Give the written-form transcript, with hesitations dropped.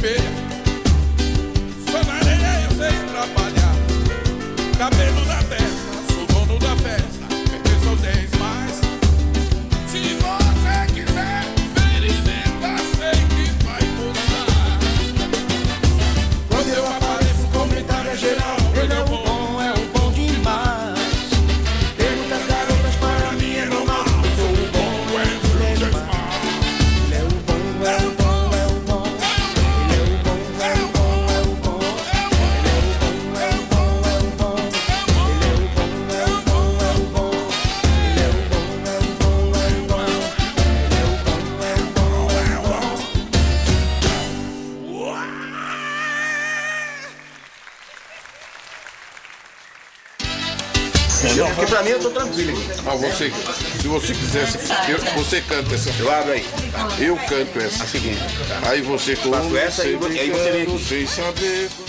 meia. Sou na areia, eu sei trabalhar. Cabelo na testa, sou dono da festa. Pertenço aos 10 mais. Se você quiser experimentar, sei que vai gostar. Quando eu apareço, o comentário é geral. Ele é o bom demais. Tem muitas garotas, para mim é normal. Eu sou o bom, é o demais. Ele é o bom, é o bom, é o bom. Ele é o bom, é o bom, é o bom. Ele é o bom, é o bom, é o bom. Ele é o bom, é o bom, é o bom. Ele é o bom, é o bom, é o bom. Ele é o bom, é o bom, é o bom. Porque pra mim eu tô tranquilo aqui. Ah, você, se você quisesse, você canta essa. Eu abro aí. Eu canto essa. A seguinte. Aí você Faço essa e aí você vem aqui. Sem saber.